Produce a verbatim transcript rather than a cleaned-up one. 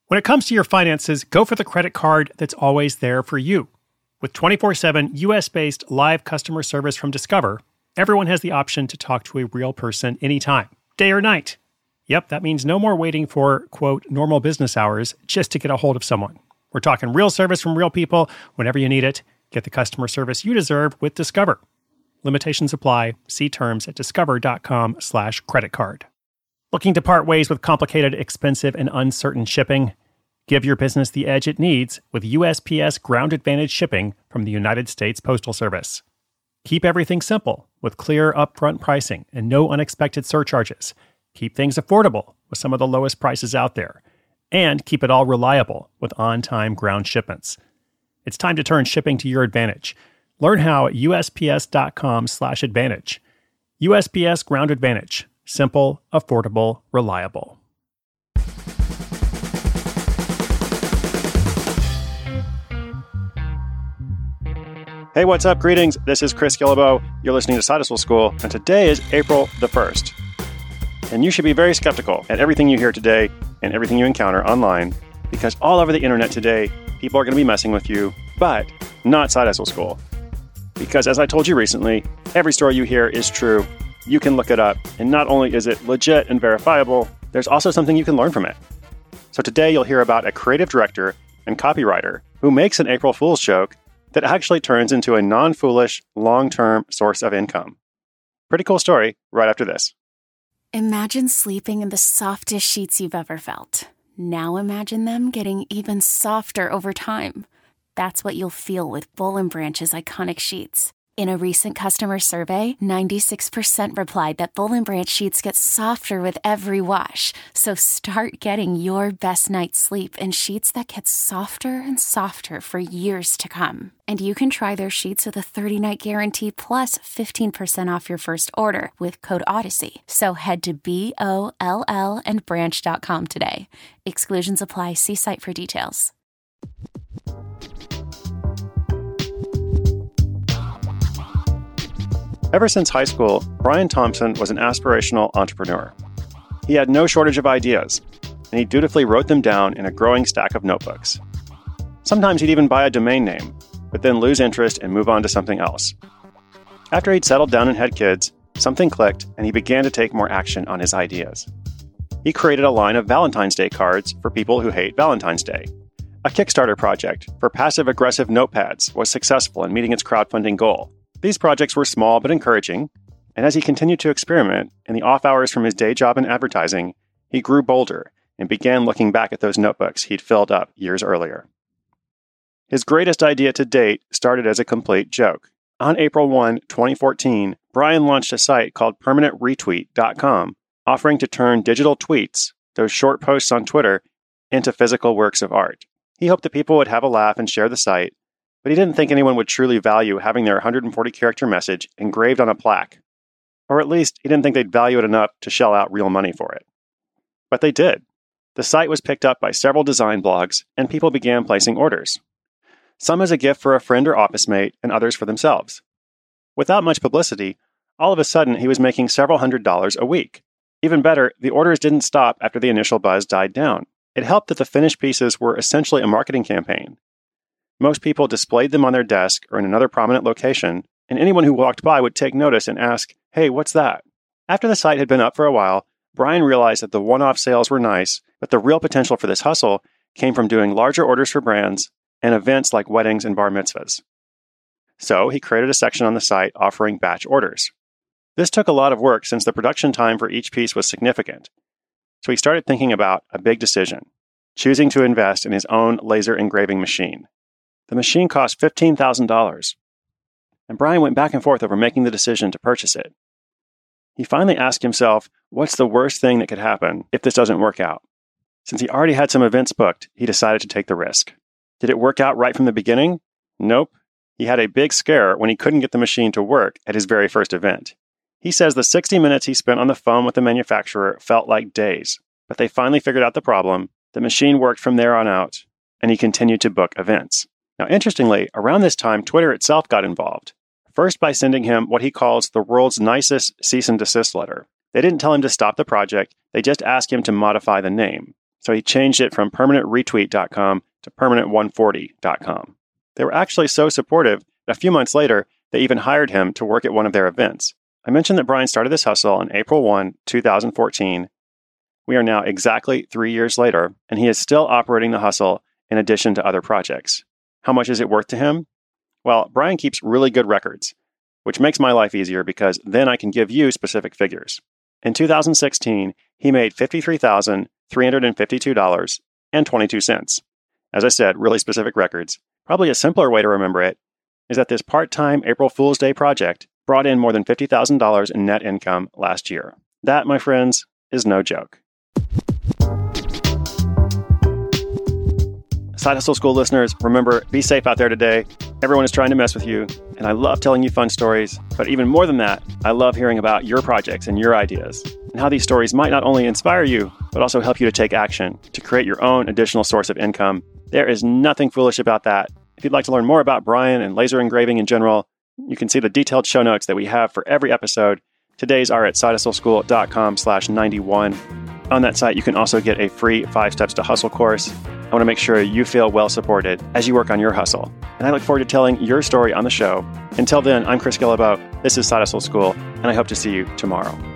When it comes to your finances, go for the credit card that's always there for you. With twenty-four seven U S-based live customer service from Discover, everyone has the option to talk to a real person anytime, day or night. Yep, that means no more waiting for, quote, normal business hours just to get a hold of someone. We're talking real service from real people whenever you need it. Get the customer service you deserve with Discover. Limitations apply. See terms at discover.com slash credit card. Looking to part ways with complicated, expensive, and uncertain shipping? Give your business the edge it needs with U S P S Ground Advantage shipping from the United States Postal Service. Keep everything simple with clear upfront pricing and no unexpected surcharges. Keep things affordable with some of the lowest prices out there. And keep it all reliable with on-time ground shipments. It's time to turn shipping to your advantage. Learn how at USPS.com slash advantage. U S P S Ground Advantage. Simple, affordable, reliable. Hey, what's up? Greetings. This is Chris Guillebeau. You're listening to Side Hustle School, and today is April the first. And you should be very skeptical at everything you hear today and everything you encounter online, because all over the internet today, people are going to be messing with you, but not Side Hustle School. Because as I told you recently, every story you hear is true. You can look it up, and not only is it legit and verifiable, there's also something you can learn from it. So today you'll hear about a creative director and copywriter who makes an April Fool's joke that actually turns into a non-foolish, long-term source of income. Pretty cool story right after this. Imagine sleeping in the softest sheets you've ever felt. Now imagine them getting even softer over time. That's what you'll feel with Boll and Branch's iconic sheets. In a recent customer survey, ninety-six percent replied that Boll and Branch sheets get softer with every wash. So start getting your best night's sleep in sheets that get softer and softer for years to come. And you can try their sheets with a thirty-night guarantee plus fifteen percent off your first order with code Odyssey. So head to B O L L and branch dot com today. Exclusions apply. See site for details. Ever since high school, Brian Thompson was an aspirational entrepreneur. He had no shortage of ideas, and he dutifully wrote them down in a growing stack of notebooks. Sometimes he'd even buy a domain name, but then lose interest and move on to something else. After he'd settled down and had kids, something clicked, and he began to take more action on his ideas. He created a line of Valentine's Day cards for people who hate Valentine's Day. A Kickstarter project for passive-aggressive notepads was successful in meeting its crowdfunding goal. These projects were small but encouraging, and as he continued to experiment in the off hours from his day job in advertising, he grew bolder and began looking back at those notebooks he'd filled up years earlier. His greatest idea to date started as a complete joke. On April first, twenty fourteen, Brian launched a site called permanent retweet dot com, offering to turn digital tweets, those short posts on Twitter, into physical works of art. He hoped that people would have a laugh and share the site, but he didn't think anyone would truly value having their one hundred forty character message engraved on a plaque. Or at least, he didn't think they'd value it enough to shell out real money for it. But they did. The site was picked up by several design blogs, and people began placing orders. Some as a gift for a friend or office mate, and others for themselves. Without much publicity, all of a sudden he was making several hundred dollars a week. Even better, the orders didn't stop after the initial buzz died down. It helped that the finished pieces were essentially a marketing campaign. Most people displayed them on their desk or in another prominent location, and anyone who walked by would take notice and ask, "Hey, what's that?" After the site had been up for a while, Brian realized that the one-off sales were nice, but the real potential for this hustle came from doing larger orders for brands and events like weddings and bar mitzvahs. So he created a section on the site offering batch orders. This took a lot of work since the production time for each piece was significant. So he started thinking about a big decision, choosing to invest in his own laser engraving machine. The machine cost fifteen thousand dollars, and Brian went back and forth over making the decision to purchase it. He finally asked himself, what's the worst thing that could happen if this doesn't work out? Since he already had some events booked, he decided to take the risk. Did it work out right from the beginning? Nope. He had a big scare when he couldn't get the machine to work at his very first event. He says the sixty minutes he spent on the phone with the manufacturer felt like days, but they finally figured out the problem, the machine worked from there on out, and he continued to book events. Now, interestingly, around this time, Twitter itself got involved. First by sending him what he calls the world's nicest cease and desist letter. They didn't tell him to stop the project, they just asked him to modify the name. So he changed it from permanent retweet dot com to permanent one forty dot com. They were actually so supportive that a few months later, they even hired him to work at one of their events. I mentioned that Brian started this hustle on April first, two thousand fourteen. We are now exactly three years later, and he is still operating the hustle in addition to other projects. How much is it worth to him? Well, Brian keeps really good records, which makes my life easier because then I can give you specific figures. In two thousand sixteen, he made fifty-three thousand three hundred fifty-two dollars and twenty-two cents. As I said, really specific records. Probably a simpler way to remember it is that this part-time April Fool's Day project brought in more than fifty thousand dollars in net income last year. That, my friends, is no joke. Side Hustle School listeners, remember, be safe out there today. Everyone is trying to mess with you, and I love telling you fun stories. But even more than that, I love hearing about your projects and your ideas, and how these stories might not only inspire you, but also help you to take action, to create your own additional source of income. There is nothing foolish about that. If you'd like to learn more about Brian and laser engraving in general, you can see the detailed show notes that we have for every episode. Today's are at sidehustleschool.com slash 91. On that site, you can also get a free Five Steps to Hustle course. I want to make sure you feel well supported as you work on your hustle. And I look forward to telling your story on the show. Until then, I'm Chris Guillebeau. This is Side Hustle School, and I hope to see you tomorrow.